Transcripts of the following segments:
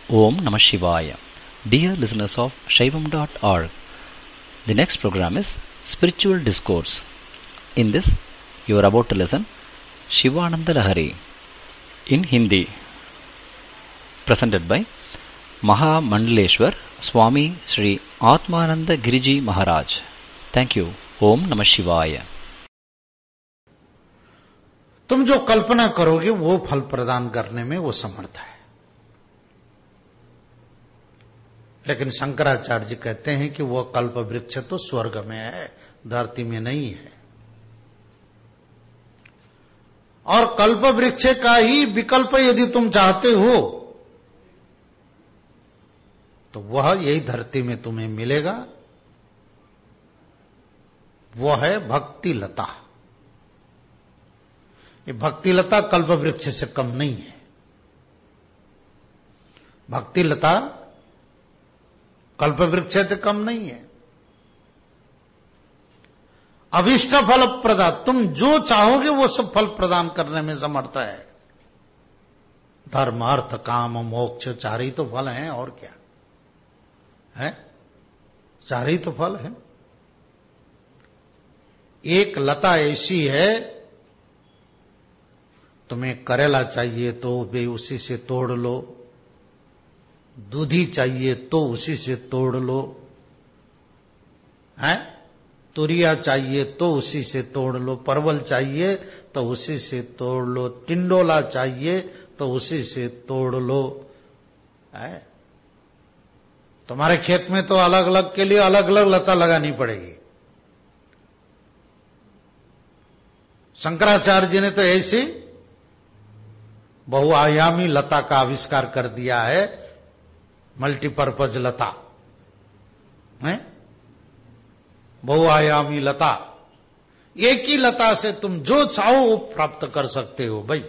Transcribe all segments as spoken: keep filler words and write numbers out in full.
Om Namah Shivaya. Dear listeners of Shaivam dot org, the next program is Spiritual Discourse. In this, you are about to listen Shivananda Lahari in Hindi, presented by Maha Mandaleshwar Swami Sri Atmananda Giriji Maharaj. Thank you. Om Namah Shivaya. तुम जो कल्पना करोगे वो फल प्रदान करने में वो समर्थ है। लेकिन शंकराचार्य जी कहते हैं कि वो कल्प वृक्ष तो स्वर्ग में है, धरती में नहीं है। और कल्प वृक्ष का ही विकल्प यदि तुम चाहते हो तो वह यही धरती में तुम्हें मिलेगा। वह है भक्ति लता। ये भक्ति लता कल्प वृक्ष से कम नहीं है। भक्ति लता कल्प वृक्ष से कम नहीं है। अभिष्ट फल प्रदा, तुम जो चाहोगे वो सब फल प्रदान करने में समर्थ है। धर्म अर्थ काम मोक्ष चार ही तो फल हैं, और क्या है? चार ही तो फल है। एक लता ऐसी है, तुम्हें करेला चाहिए तो वे उसी से तोड़ लो, दूधी चाहिए तो उसी से तोड़ लो, हैं? तुरिया चाहिए तो उसी से तोड़ लो, परवल चाहिए तो उसी से तोड़ लो, टिंडोला चाहिए तो उसी से तोड़ लो। है? तुम्हारे खेत में तो अलग अलग के लिए अलग अलग लता लगानी पड़ेगी। शंकराचार्य जी ने तो ऐसी बहुआयामी लता का आविष्कार कर दिया है, मल्टीपर्पज लता है, बहुआयामी लता। एक ही लता से तुम जो चाहो वो प्राप्त कर सकते हो भाई।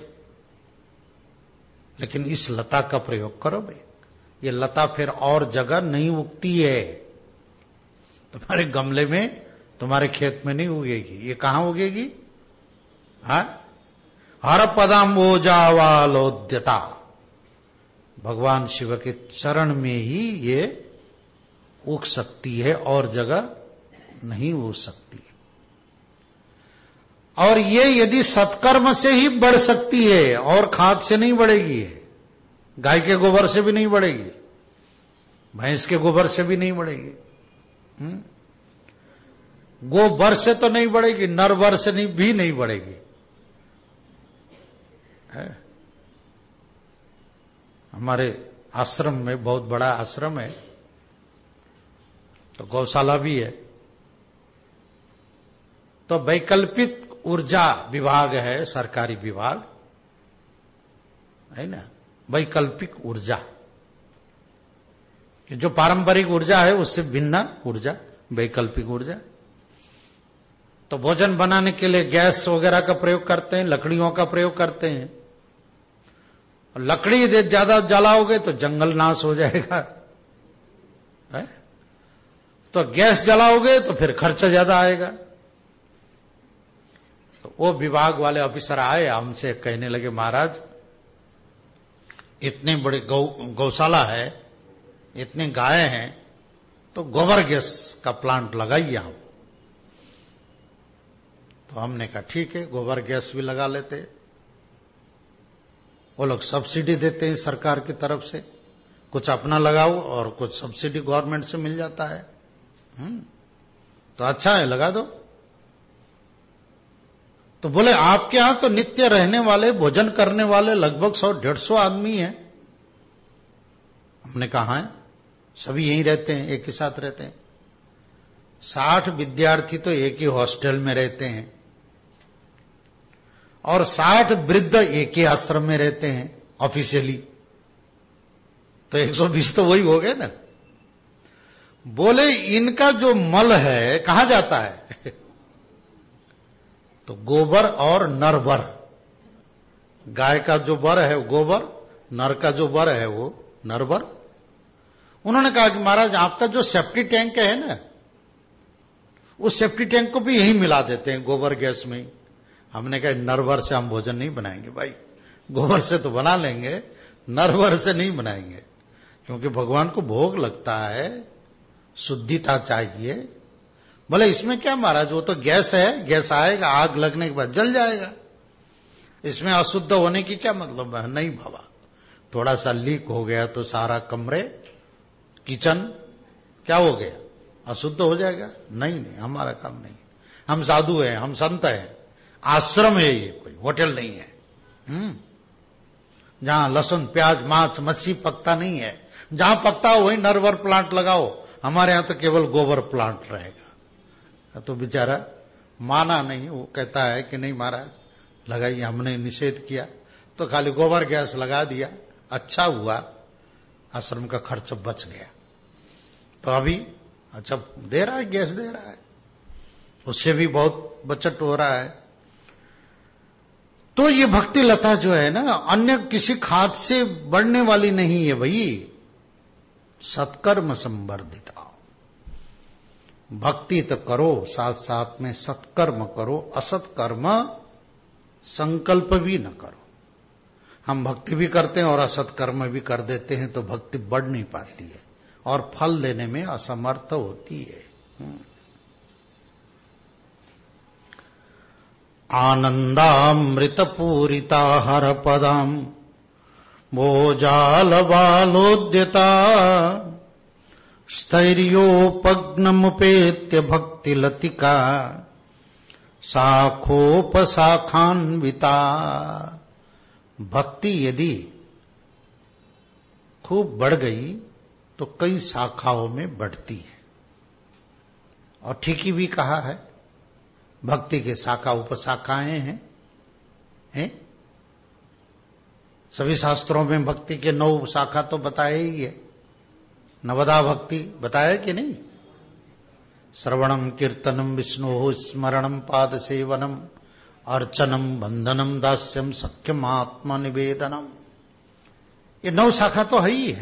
लेकिन इस लता का प्रयोग करो भाई। ये लता फिर और जगह नहीं उगती है। तुम्हारे गमले में, तुम्हारे खेत में नहीं उगेगी। ये कहां उगेगी? हाँ, हर पदाम्बोजावालोद्यता, भगवान शिव के चरण में ही ये उग सकती है, और जगह नहीं उग सकती। और ये यदि सत्कर्म से ही बढ़ सकती है, और खाद से नहीं बढ़ेगी। गाय के गोबर से भी नहीं बढ़ेगी, भैंस के गोबर से भी नहीं बढ़ेगी, गोबर से तो नहीं बढ़ेगी, नरवर से नहीं भी नहीं बढ़ेगी। है? हमारे आश्रम में, बहुत बड़ा आश्रम है, तो गौशाला भी है। तो वैकल्पिक ऊर्जा विभाग है, सरकारी विभाग है ना। वैकल्पिक ऊर्जा, जो पारंपरिक ऊर्जा है उससे भिन्न ऊर्जा, वैकल्पिक ऊर्जा। तो भोजन बनाने के लिए गैस वगैरह का प्रयोग करते हैं, लकड़ियों का प्रयोग करते हैं। लकड़ी ज्यादा जलाओगे तो जंगल नाश हो जाएगा, है? तो गैस जलाओगे तो फिर खर्चा ज्यादा आएगा। तो वो विभाग वाले ऑफिसर आए, हमसे कहने लगे, महाराज इतनी बड़ी गौ गौशाला है, इतनी गाय हैं, तो गोबर गैस का प्लांट लगाइए आप। तो हमने कहा ठीक है, गोबर गैस भी लगा लेते। वो लोग सब्सिडी देते हैं सरकार की तरफ से, कुछ अपना लगाओ और कुछ सब्सिडी गवर्नमेंट से मिल जाता है। हम्म तो अच्छा है, लगा दो। तो बोले आपके यहां तो नित्य रहने वाले, भोजन करने वाले लगभग सौ डेढ़ सौ आदमी हैं। हमने कहा है, सभी यहीं रहते हैं, एक ही साथ रहते हैं। साठ विद्यार्थी तो एक ही हॉस्टल में रहते हैं, और साठ वृद्ध एक ही आश्रम में रहते हैं ऑफिशियली। तो एक सौ बीस तो वही हो गए ना। बोले इनका जो मल है कहां जाता है? तो गोबर और नर बर, गाय का जो बर है वो गोबर, नर का जो बर है वो नरबर। उन्होंने कहा कि महाराज आपका जो सेफ्टी टैंक है ना, उस सेफ्टी टैंक को भी यही मिला देते हैं गोबर गैस में। हमने कहा नरवर से हम भोजन नहीं बनाएंगे भाई, गोबर से तो बना लेंगे, नरवर से नहीं बनाएंगे। क्योंकि भगवान को भोग लगता है, शुद्धिता चाहिए। बोले इसमें क्या महाराज, वो तो गैस है, गैस आएगा, आग लगने के बाद जल जाएगा, इसमें अशुद्ध होने की क्या मतलब है? नहीं बाबा, थोड़ा सा लीक हो गया तो सारा कमरे, किचन क्या हो गया, अशुद्ध हो जाएगा? नहीं नहीं, हमारा काम नहीं। हम साधु हैं, हम संत हैं, आश्रम है ये, कोई होटल नहीं है। हम्म जहां लहसुन प्याज मांस मच्छी पकता नहीं है, जहां पकता हो वहीं नरवर प्लांट लगाओ। हमारे यहां तो केवल गोबर प्लांट रहेगा। तो बेचारा माना नहीं, वो कहता है कि नहीं महाराज लगाइए, हमने निषेध किया तो खाली गोबर गैस लगा दिया, अच्छा हुआ, आश्रम का खर्च बच गया। तो अभी अच्छा दे रहा है, गैस दे रहा है, उससे भी बहुत बचत हो रहा है। तो ये भक्ति लता जो है ना, अन्य किसी खाद से बढ़ने वाली नहीं है भाई, सत्कर्म संवर्धिता। भक्ति तो करो, साथ साथ में सत्कर्म करो, असत्कर्म संकल्प भी न करो। हम भक्ति भी करते हैं और असत्कर्म भी कर देते हैं, तो भक्ति बढ़ नहीं पाती है और फल देने में असमर्थ होती है। आनंदामृत पूरिता हर पदम भोजाल बालोद्यता स्थैर्योपग्नमुपेत्य भक्ति लतिका शाखोपशाखान्विता। भक्ति यदि खूब बढ़ गई तो कई शाखाओं में बढ़ती है। और ठीक ही भी कहा है, भक्ति के शाखा उपशाखाएं हैं, हैं? सभी शास्त्रों में भक्ति के नौ शाखा तो बताए ही है। नवदा भक्ति बताया कि नहीं? श्रवणम कीर्तनम विष्णु स्मरणम पाद सेवनम अर्चनम बंधनम दास्यम सख्यम आत्मा निवेदनम, ये नौ शाखा तो है ही है।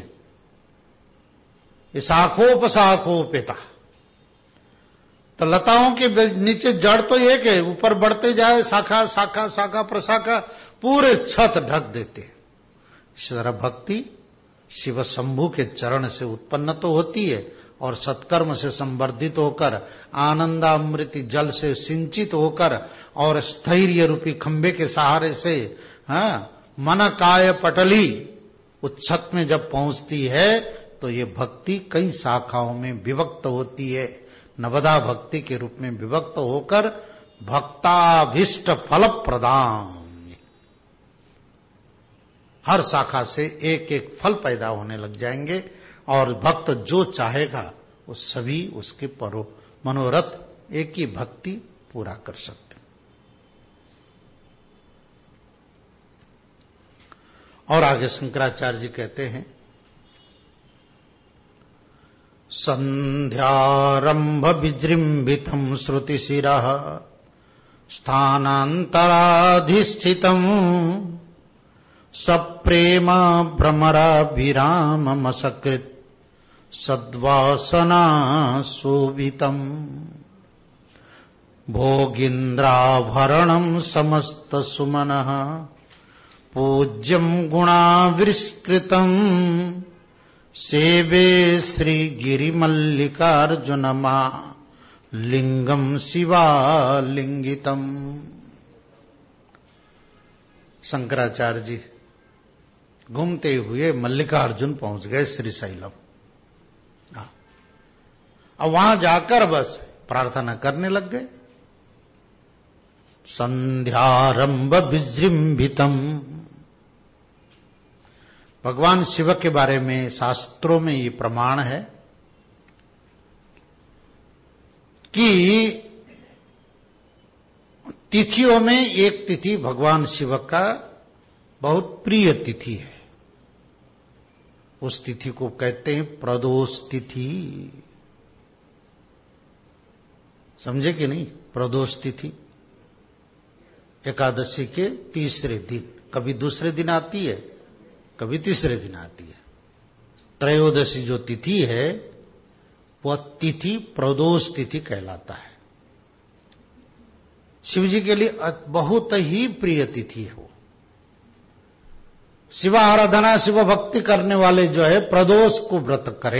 ये शाखोपशाखोपिता, तो लताओं के नीचे जड़ तो एक है, ऊपर बढ़ते जाए शाखा शाखा शाखा प्रशाखा पूरे छत ढक देते हैं। इस तरह भक्ति शिव शंभु के चरण से उत्पन्न तो होती है और सत्कर्म से संवर्धित होकर आनंदामृति जल से सिंचित होकर और स्थैर्य रूपी खंबे के सहारे से हाँ मन काय पटली उस छत में जब पहुंचती है तो ये भक्ति कई शाखाओं में विभक्त होती है। नवदा भक्ति के रूप में विभक्त होकर भक्ताभीष्ट फल प्रदान, हर शाखा से एक एक फल पैदा होने लग जाएंगे और भक्त जो चाहेगा वो सभी उसके परो मनोरथ एक ही भक्ति पूरा कर सकते। और आगे शंकराचार्य जी कहते हैं, संध्यारंभ विजृंभितम श्रुतिशिरः स्थानांतराधिष्ठितम सप्रेम भ्रमराभिराममसकृत सद्वासना शोभितम भोगीन्द्राभरणम समस्त सुमनः पूज्यम गुणाविष्कृतम सेवे श्री गिरिमल्लिकार्जुनमा लिंगम शिवालिंगितम। शंकराचार्य जी घूमते हुए मल्लिकार्जुन पहुंच गए श्रीशैलम। अब वहां जाकर बस प्रार्थना करने लग गए। संध्यारंभ विजृंभितम, भगवान शिव के बारे में शास्त्रों में ये प्रमाण है कि तिथियों में एक तिथि भगवान शिव का बहुत प्रिय तिथि है। उस तिथि को कहते हैं प्रदोष तिथि। समझे कि नहीं? प्रदोष तिथि एकादशी के तीसरे दिन, कभी दूसरे दिन आती है, कभी तीसरे दिन आती है। त्रयोदशी जो तिथि है वह तिथि प्रदोष तिथि कहलाता है। शिव जी के लिए बहुत ही प्रिय तिथि है वो। शिव आराधना शिव भक्ति करने वाले जो है प्रदोष को व्रत करे।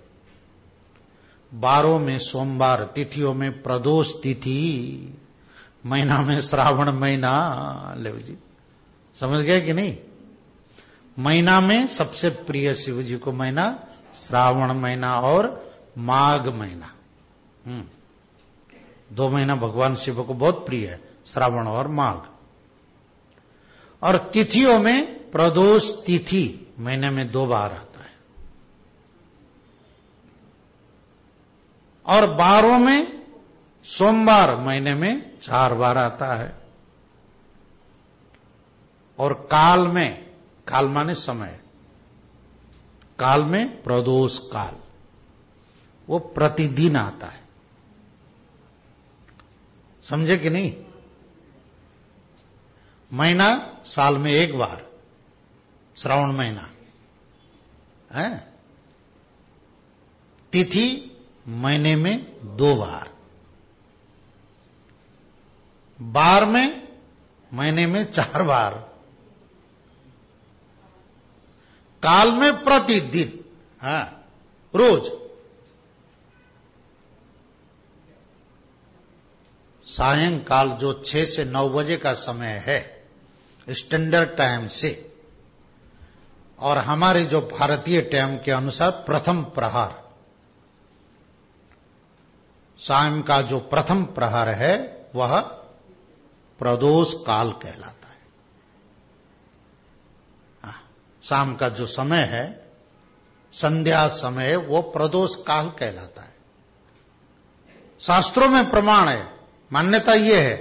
बारों में सोमवार, तिथियों में प्रदोष तिथि, महीना में श्रावण महीना। ले जी समझ गए कि नहीं? महीना में सबसे प्रिय शिव जी को महीना श्रावण महीना और माघ महीना। हम्म दो महीना भगवान शिव को बहुत प्रिय है, श्रावण और माघ। और तिथियों में प्रदोष तिथि महीने में दो बार आता है, और बारों में सोमवार महीने में चार बार आता है। और काल में, काल माने समय, काल में प्रदोष काल वो प्रतिदिन आता है। समझे कि नहीं? महीना साल में एक बार, श्रावण महीना है। तिथि महीने में दो बार, बार में महीने में चार बार, काल में प्रतिदिन, हाँ रोज। सायंकाल जो छह से नौ बजे का समय है स्टैंडर्ड टाइम से, और हमारे जो भारतीय टाइम के अनुसार प्रथम प्रहर, शाम का जो प्रथम प्रहर है वह प्रदोष काल कहलाता है। शाम का जो समय है, संध्या समय, वो प्रदोष काल कहलाता है। शास्त्रों में प्रमाण है, मान्यता ये है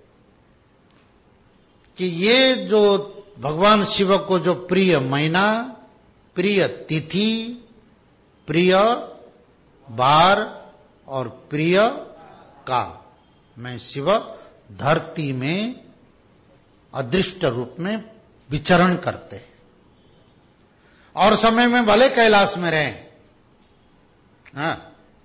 कि ये जो भगवान शिव को जो प्रिय महीना, प्रिय तिथि, प्रिय बार और प्रिय काल में शिव धरती में अदृष्ट रूप में विचरण करते हैं। और समय में भले कैलाश में रहें, हाँ,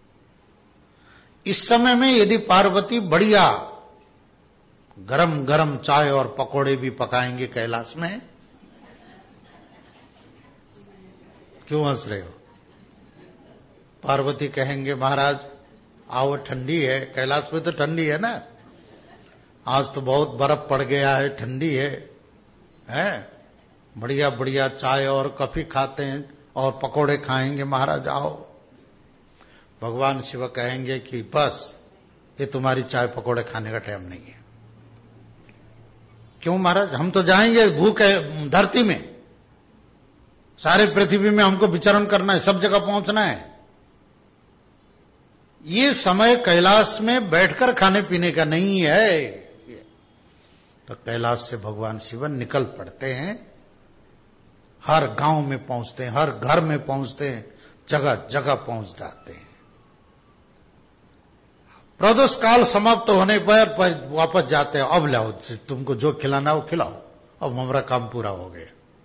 इस समय में यदि पार्वती बढ़िया गरम गरम चाय और पकोड़े भी पकाएंगे कैलाश में, क्यों हंस रहे हो? पार्वती कहेंगे महाराज आओ, ठंडी है, कैलाश में तो ठंडी है ना, आज तो बहुत बर्फ पड़ गया है, ठंडी है, हैं? बढ़िया बढ़िया चाय और कॉफी खाते हैं और पकोड़े खाएंगे, महाराज आओ। भगवान शिव कहेंगे कि बस ये तुम्हारी चाय पकोड़े खाने का टाइम नहीं है। क्यों महाराज? हम तो जाएंगे भूख है धरती में, सारे पृथ्वी में हमको विचरण करना है, सब जगह पहुंचना है। ये समय कैलाश में बैठकर खाने पीने का नहीं है। तो कैलाश से भगवान शिव निकल पड़ते हैं, हर गांव में पहुंचते हैं, हर घर में पहुंचते हैं, जगह जगह पहुंच जाते हैं। प्रदोष काल समाप्त होने पर, पर वापस जाते हैं, अब लाओ तुमको जो खिलाना हो खिलाओ, अब हमारा काम पूरा हो गया।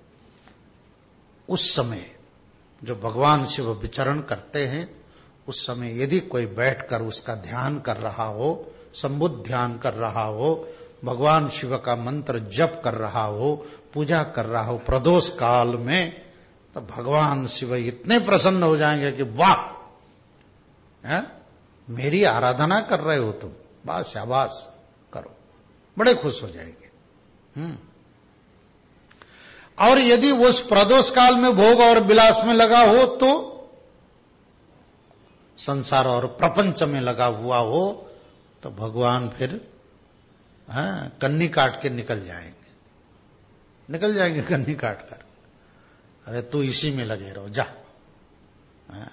उस समय जो भगवान शिव विचरण करते हैं, उस समय यदि कोई बैठकर उसका ध्यान कर रहा हो, संबुद्ध ध्यान कर रहा हो, भगवान शिव का मंत्र जप कर रहा हो, पूजा कर रहा हो प्रदोष काल में, तो भगवान शिव इतने प्रसन्न हो जाएंगे कि वाह, है? मेरी आराधना कर रहे हो तुम, बस शाबाश करो, बड़े खुश हो जाएंगे। हम्म और यदि वो उस प्रदोष काल में भोग और विलास में लगा हो, तो संसार और प्रपंच में लगा हुआ हो, तो भगवान फिर हाँ, कन्नी काट के निकल जाएंगे, निकल जाएंगे कन्नी काट कर। अरे तू इसी में लगे रहो, जा। हाँ।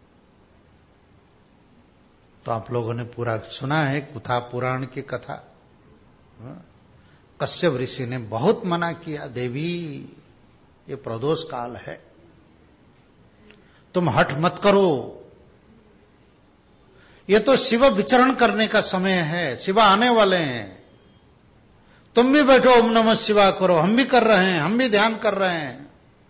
तो आप लोगों ने पूरा सुना है कुथा पुराण की कथा। हाँ। कश्यप ऋषि ने बहुत मना किया, देवी ये प्रदोष काल है, तुम हठ मत करो, ये तो शिव विचरण करने का समय है, शिव आने वाले हैं, तुम भी बैठो ओम नमः शिवाय करो, हम भी कर रहे हैं, हम भी ध्यान कर रहे हैं।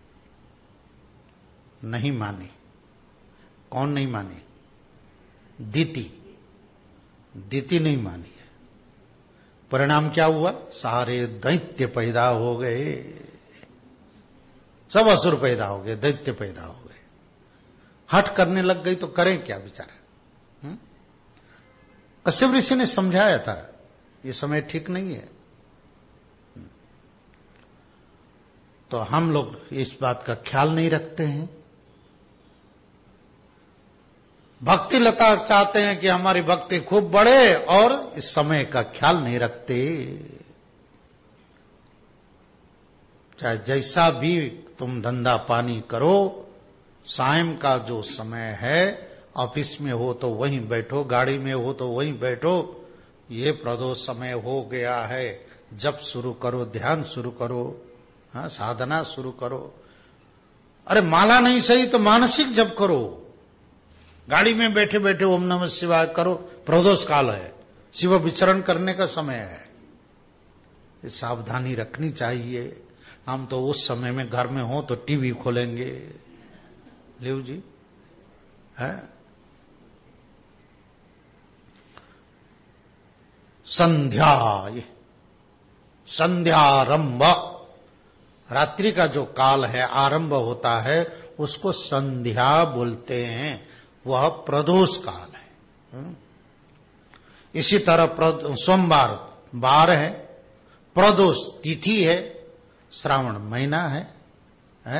नहीं मानी। कौन नहीं मानी? दीति। दीति नहीं मानी है। परिणाम क्या हुआ? सारे दैत्य पैदा हो गए। सब असुर पैदा हो गए, दैत्य पैदा हो गए। हठ करने लग गई तो करें क्या बेचारा। कश्यप ऋषि ने समझाया था ये समय ठीक नहीं है। तो हम लोग इस बात का ख्याल नहीं रखते हैं। भक्ति लता चाहते हैं कि हमारी भक्ति खूब बढ़े और इस समय का ख्याल नहीं रखते। चाहे जैसा भी तुम धंधा पानी करो, सायं का जो समय है, ऑफिस में हो तो वहीं बैठो, गाड़ी में हो तो वहीं बैठो। ये प्रदोष समय हो गया है, जप शुरू करो, ध्यान शुरू करो, हाँ, साधना शुरू करो। अरे माला नहीं सही तो मानसिक जप करो। गाड़ी में बैठे बैठे ओम नमः शिवाय करो। प्रदोष काल है, शिव विचरण करने का समय है। ये सावधानी रखनी चाहिए। हम तो उस समय में घर में हो तो टीवी खोलेंगे, लेव जी है। संध्या, ये संध्यारंभ, रात्रि का जो काल है, आरंभ होता है, उसको संध्या बोलते हैं। वह प्रदोष काल है। इसी तरह सोमवार बार है, प्रदोष तिथि है, श्रावण महीना है, है?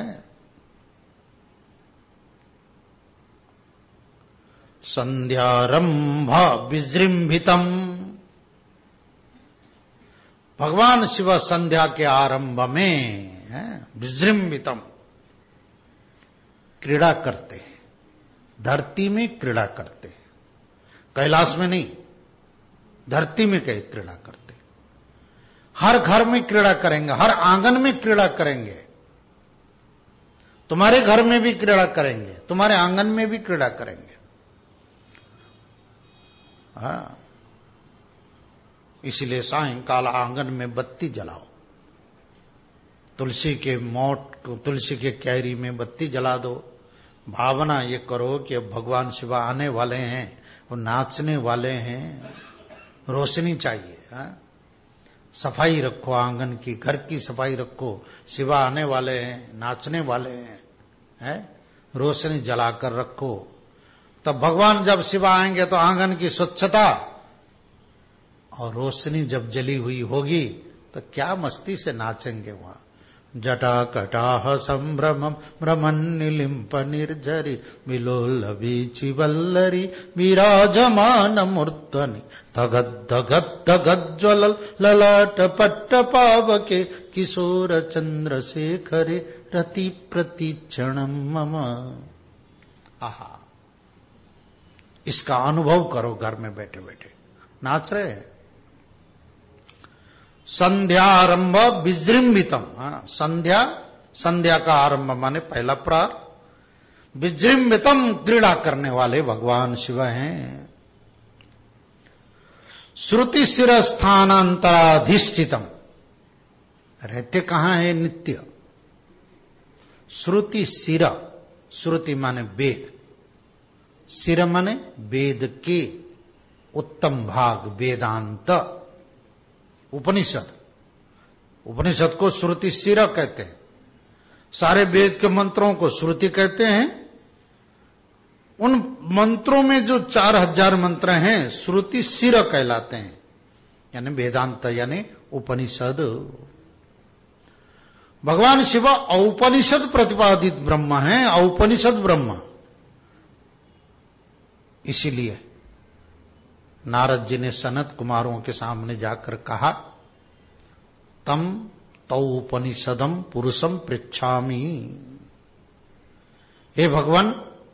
संध्यारंभ विजृंभितम, भगवान शिव संध्या के आरंभ में है विजृंभितम, क्रीड़ा करते हैं। धरती में क्रीड़ा करते हैं, कैलाश में नहीं, धरती में कई क्रीड़ा करते। हर घर में क्रीड़ा करेंगे, हर आंगन में क्रीड़ा करेंगे। तुम्हारे घर में भी क्रीड़ा करेंगे, तुम्हारे आंगन में भी क्रीड़ा करेंगे। हाँ, इसलिए सायंकाल आंगन में बत्ती जलाओ, तुलसी के मोट, तुलसी के कैरी में बत्ती जला दो। भावना ये करो कि अब भगवान शिवा आने वाले हैं, वो नाचने वाले हैं, रोशनी चाहिए। हा? सफाई रखो आंगन की, घर की सफाई रखो। शिवा आने वाले हैं, नाचने वाले हैं, है? रोशनी जलाकर रखो। तब भगवान जब शिवा आएंगे तो आंगन की स्वच्छता और रोशनी जब जली हुई होगी तो क्या मस्ती से नाचेंगे वहां। जटा कटाह संभ्रमम भ्रमन्निलिम्प निर्झरि विलोलवीचि वल्लरी विराजमान मूर्धनि धगद धगद धगद ज्वल ललाट पट्ट पावके किशोर चंद्रशेखरे रति प्रतीक्षणम मम। आहा, इसका अनुभव करो घर में बैठे बैठे। नाच रहे हैं। संध्यारंभ विजृंभितम, संध्या, संध्या का आरंभ माने पहला प्रार। विजृंभितम, क्रीड़ा करने वाले भगवान शिव हैं। श्रुति शिर स्थानांतराधिष्ठितम, रहते कहां है नित्य। श्रुति शिर, श्रुति माने वेद, शिर माने वेद के उत्तम भाग, वेदांत, उपनिषद। उपनिषद को श्रुति शिर कहते हैं। सारे वेद के मंत्रों को श्रुति कहते हैं। उन मंत्रों में जो चार हजार मंत्र हैं, श्रुति शिर कहलाते हैं, यानी वेदांत, यानी उपनिषद। भगवान शिव औपनिषद प्रतिपादित ब्रह्म हैं, औपनिषद ब्रह्म। इसीलिए नारद जी ने सनत कुमारों के सामने जाकर कहा, तम तौपनिषदम पुरुषम पृच्छामि। हे भगवान,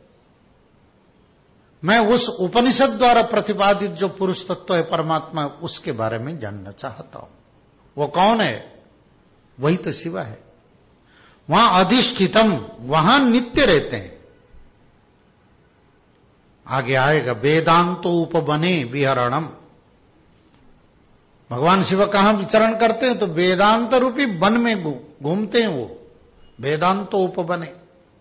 मैं उस उपनिषद द्वारा प्रतिपादित जो पुरुष तत्व है परमात्मा, उसके बारे में जानना चाहता हूं। वो कौन है? वही तो शिव है। वहां अधिष्ठितम, वहां नित्य रहते हैं। आगे आएगा वेदांतो उपबने विहरणम। भगवान शिव कहां विचरण करते हैं? तो वेदांत रूपी वन में घूमते हैं वो, वेदांतो उपबने।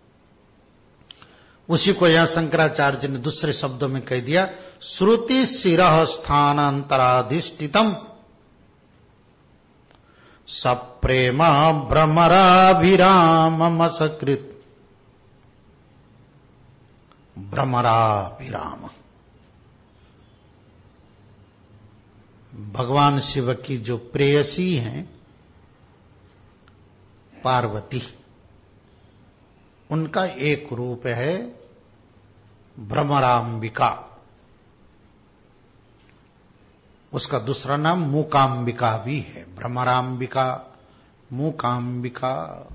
उसी को यहां शंकराचार्य ने दूसरे शब्दों में कह दिया, श्रुति शिरः स्थानांतराधिष्ठितम। सप्रेमा भ्रमराभिराममसकृत। भ्रमराभिराम भगवान शिव की जो प्रेयसी हैं पार्वती, उनका एक रूप है भ्रमरांबिका। उसका दूसरा नाम मूकांबिका भी है। भ्रमरांबिका, मूकांबिका।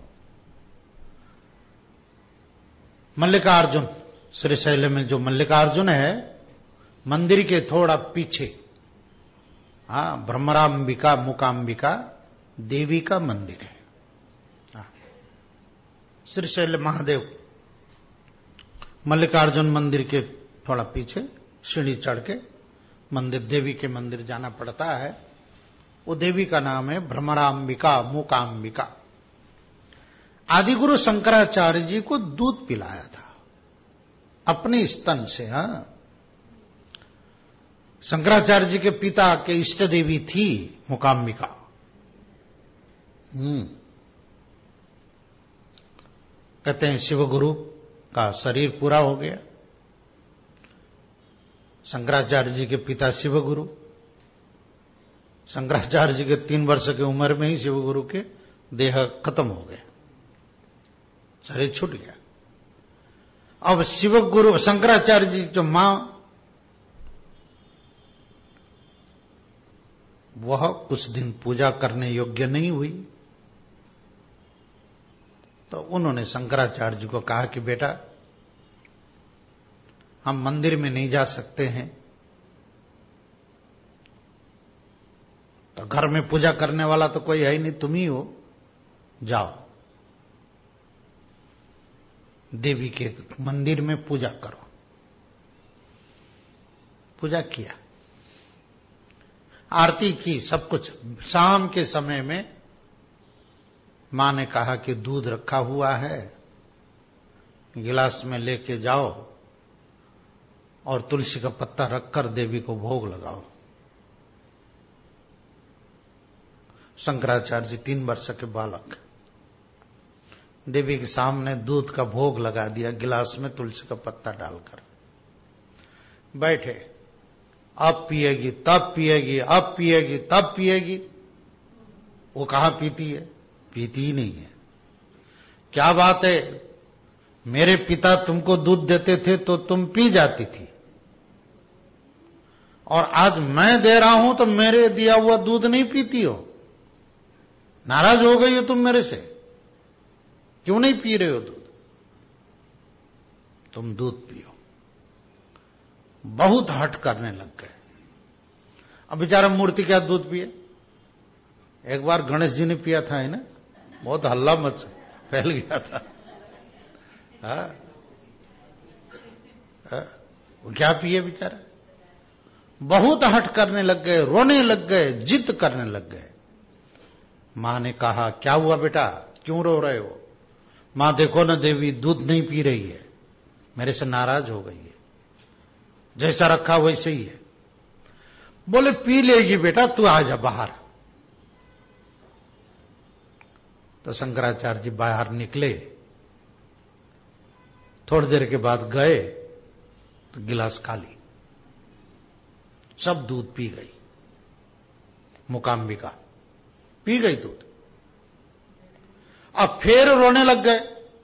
मल्लिकार्जुन, श्रीशैल में जो मल्लिकार्जुन है, मंदिर के थोड़ा पीछे, हाँ, भ्रमरांबिका मूकांबिका देवी का मंदिर है। श्रीशैल महादेव मल्लिकार्जुन मंदिर के थोड़ा पीछे सीढ़ी चढ़ के मंदिर, देवी के मंदिर जाना पड़ता है। वो देवी का नाम है भ्रमरांबिका मूकांबिका। आदिगुरु शंकराचार्य जी को दूध पिलाया था अपने स्तन से। हाँ, शंकराचार्य जी के पिता के इष्ट देवी थी मूकांबिका। हम्म कहते हैं शिव गुरु का शरीर पूरा हो गया। शंकराचार्य जी के पिता शिव गुरु, शंकराचार्य जी के तीन वर्ष की उम्र में ही शिव गुरु के देह खत्म हो गए, शरीर छूट गया। अब शिव गुरु शंकराचार्य जी जो मां, वह कुछ दिन पूजा करने योग्य नहीं हुई, तो उन्होंने शंकराचार्य जी को कहा कि बेटा, हम मंदिर में नहीं जा सकते हैं, तो घर में पूजा करने वाला तो कोई है ही नहीं, तुम ही हो, जाओ देवी के मंदिर में पूजा करो। पूजा किया, आरती की, सब कुछ। शाम के समय में मां ने कहा कि दूध रखा हुआ है, गिलास में लेके जाओ और तुलसी का पत्ता रखकर देवी को भोग लगाओ। शंकराचार्य जी तीन वर्ष के बालक देवी के सामने दूध का भोग लगा दिया, गिलास में तुलसी का पत्ता डालकर बैठे। अब पिएगी, तब पिएगी, अब पिएगी, तब पिएगी। वो कहां पीती है? पीती ही नहीं है। क्या बात है, मेरे पिता तुमको दूध देते थे तो तुम पी जाती थी, और आज मैं दे रहा हूं तो मेरे दिया हुआ दूध नहीं पीती हो। नाराज हो गई हो तुम मेरे से, क्यों नहीं पी रहे हो दूध? तुम दूध पियो। बहुत हट करने लग गए। अब बेचारा मूर्ति क्या दूध पिए? एक बार गणेश जी ने पिया था, है ना, बहुत हल्ला मच फैल गया था। हाँ, हाँ, वो क्या पिए बेचारा? बहुत हट करने लग गए, रोने लग गए, जिद करने लग गए। मां ने कहा, क्या हुआ बेटा, क्यों रो रहे हो? मां देखो ना, देवी दूध नहीं पी रही है, मेरे से नाराज हो गई है, जैसा रखा वैसे ही है। बोले पी लेगी बेटा, तू आ जा बाहर। तो शंकराचार्य जी बाहर निकले, थोड़ी देर के बाद गए तो गिलास खाली, सब दूध पी गई। मूकांबिका पी गई दूध। अब फिर रोने लग गए,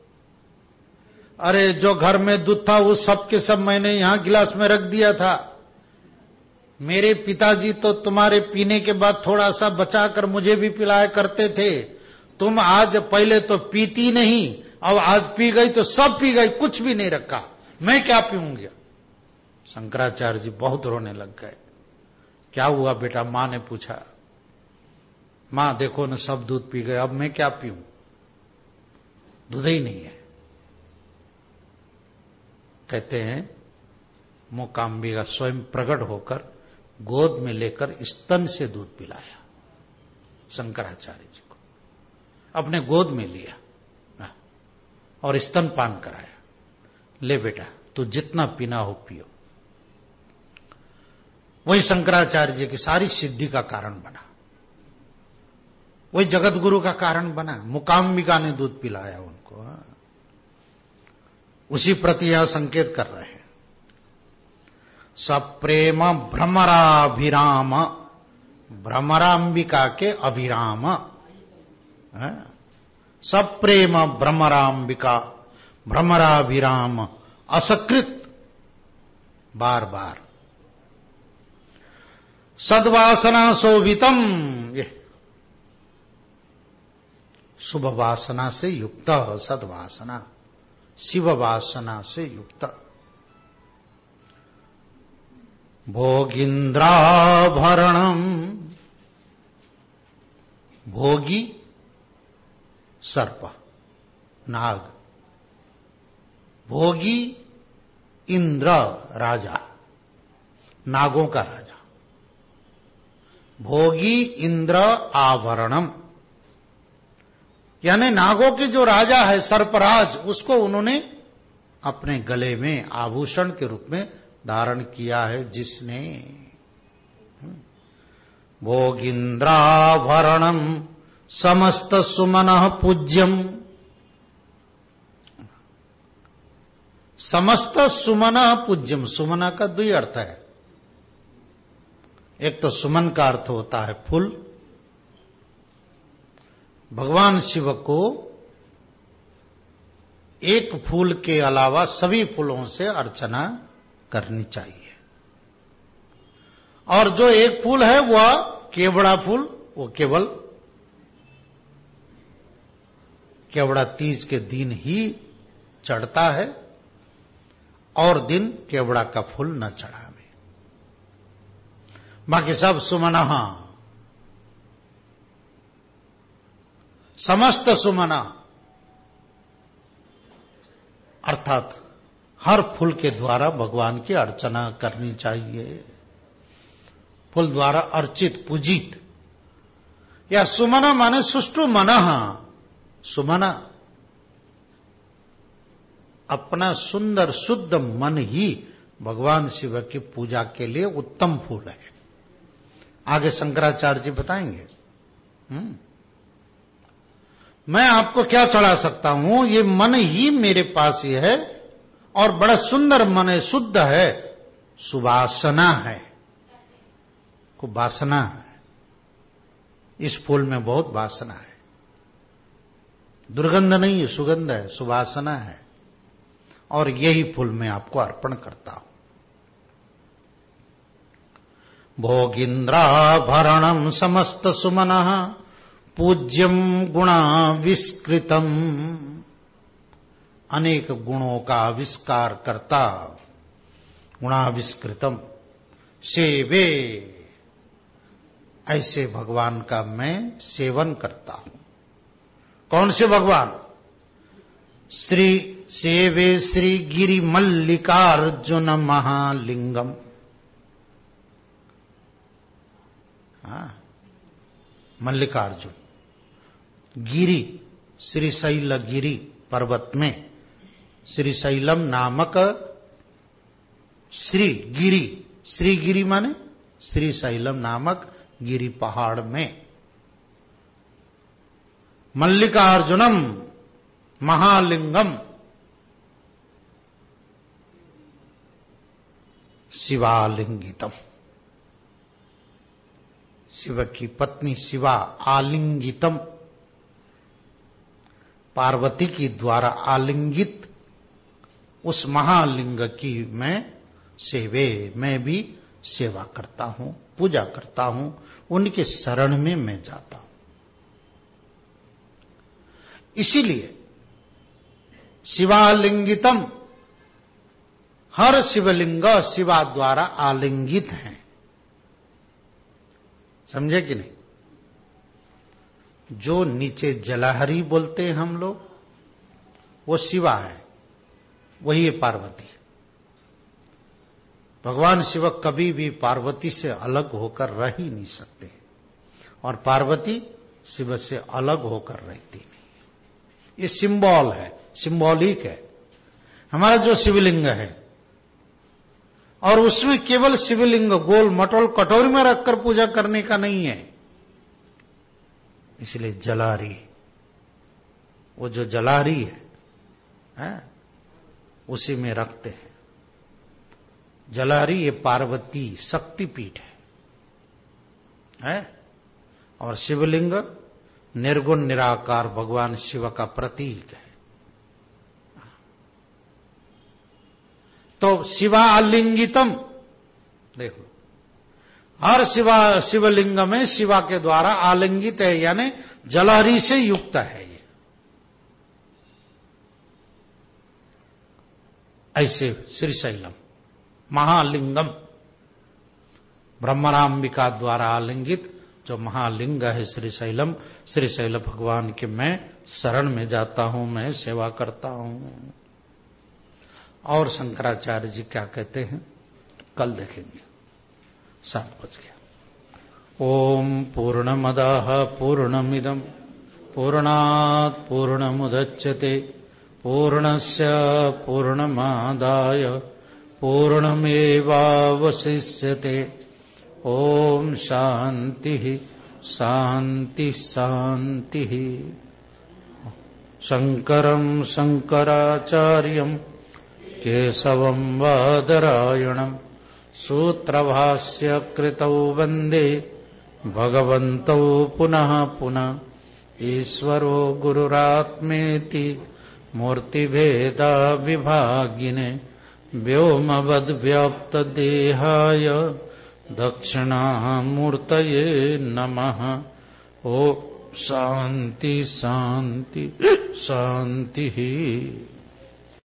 अरे जो घर में दूध था वो सब के सब मैंने यहां गिलास में रख दिया था। मेरे पिताजी तो तुम्हारे पीने के बाद थोड़ा सा बचाकर मुझे भी पिलाया करते थे। तुम आज पहले तो पीती नहीं, अब आज पी गई तो सब पी गई, कुछ भी नहीं रखा, मैं क्या पीऊंगी? शंकराचार्य जी बहुत रोने लग गए। क्या हुआ बेटा? मां ने पूछा। मां देखो न, सब दूध पी गए, अब मैं क्या पीऊं? दूध ही नहीं है। कहते हैं मूकांबिका स्वयं प्रकट होकर गोद में लेकर स्तन से दूध पिलाया शंकराचार्य जी को, अपने गोद में लिया और स्तन पान कराया। ले बेटा, तू जितना पीना हो पियो। वही शंकराचार्य जी की सारी सिद्धि का कारण बना। वही जगत गुरु का कारण बना। मुकाम्बिका ने दूध पिलाया उनको। उसी प्रति यह संकेत कर रहे हैं। सप्रेम भ्रमराभिराम, भ्रमरांबिका के अभिराम। सप्रेम भ्रमरांबिका भ्रमराभिराम असकृत, बार बार। सद्वासना शोभितम, ये शुभ वासना से युक्त, सद्वासना शिव वासना से युक्त। भोगींद्राभरणम, भोगी सर्प नाग, भोगी इंद्र राजा, नागों का राजा। भोगी इंद्र आभरणम, यानी नागों के जो राजा है सर्पराज, उसको उन्होंने अपने गले में आभूषण के रूप में धारण किया है। जिसने भोगींद्राभरणम समस्त सुमनः पूज्यम, समस्त सुमनः पूज्यम। सुमना का दुई अर्थ है। एक तो सुमन का अर्थ होता है फूल। भगवान शिव को एक फूल के अलावा सभी फूलों से अर्चना करनी चाहिए। और जो एक फूल है वह केवड़ा फूल, वो केवल केवड़ा तीज के दिन ही चढ़ता है, और दिन केवड़ा का फूल न चढ़ावे। बाकी सब सुमनः, समस्त सुमना, अर्थात हर फूल के द्वारा भगवान की अर्चना करनी चाहिए। फूल द्वारा अर्चित पूजित। या सुमना माने सुष्टु मनः, सुमना अपना सुंदर शुद्ध मन ही भगवान शिव की पूजा के लिए उत्तम फूल है। आगे शंकराचार्य जी बताएंगे। हम्म मैं आपको क्या चढ़ा सकता हूं, ये मन ही मेरे पास ही है, और बड़ा सुंदर मन है, शुद्ध है, सुवासना है, खूब वासना है। इस फूल में बहुत वासना है। दुर्गंध नहीं है, सुगंध है, सुवासना है, और यही फूल मैं आपको अर्पण करता हूं। भोगींद्राभरणम समस्त सुमनः पूज्यम गुणाविष्कृतम, अनेक गुणों का आविष्कार करता, गुणाविष्कृतम सेवे, ऐसे भगवान का मैं सेवन करता हूं। कौन से भगवान? श्री सेवे श्री गिरि मल्लिकार्जुन महालिंगम। हाँ, मल्लिकार्जुन गिरि, श्रीशैल गिरि पर्वत में, श्रीशैलम नामक श्री गिरि, श्री गिरि माने श्रीशैलम नामक गिरि पहाड़ में, मल्लिकार्जुनम महालिंगम, शिवालिंगितम, शिव की पत्नी शिवा आलिंगितम, पार्वती की द्वारा आलिंगित उस महालिंग की मैं सेवे, मैं भी सेवा करता हूं, पूजा करता हूं, उनके शरण में मैं जाता हूं। इसीलिए शिवालिंगितम, हर शिवलिंग शिवा द्वारा आलिंगित हैं। समझे कि नहीं? जो नीचे जलहरी बोलते हैं हम लोग, वो शिवा है, वही है पार्वती। भगवान शिव कभी भी पार्वती से अलग होकर रह ही नहीं सकते, और पार्वती शिव से अलग होकर रहती नहीं। ये सिंबल है, सिंबॉलिक है। हमारा जो शिवलिंग है, और उसमें केवल शिवलिंग गोल मटोल कटोरी में रखकर पूजा करने का नहीं है। इसलिए जलारी, वो जो जलारी है, है उसी में रखते हैं। जलारी ये पार्वती शक्तिपीठ है, है? और शिवलिंग निर्गुण निराकार भगवान शिव का प्रतीक है। तो शिवा आलिंगितम, देखो हर शिवा शिवलिंग में शिवा के द्वारा आलिंगित है, यानी जलहरी से युक्त है ये। ऐसे श्रीशैलम महालिंगम, ब्रह्मराम्बिका द्वारा आलिंगित जो महालिंग है श्रीशैलम, श्रीशैल भगवान के मैं शरण में जाता हूं, मैं सेवा करता हूं। और शंकराचार्य जी क्या कहते हैं कल देखेंगे। सात बज गया। ओम पूर्णमदः पूर्णमिदं पूर्णात् पूर्णमुदच्यते पूर्णस्य पूर्णमादाय पूर्णमेवावशिष्यते। ओम शांति शांति शांति। शंकरं शंकराचार्यं केशवं बादरायणं सूत्रभाष्य कृतौ वन्दे भगवन्तौ पुनः पुनः। ईश्वरो गुरुरात्मेति मूर्तिभेदा विभागिने व्योमवद्व्याप्तदेहाय दक्षिणामूर्तये नमः। ओ शांति शांति शांति।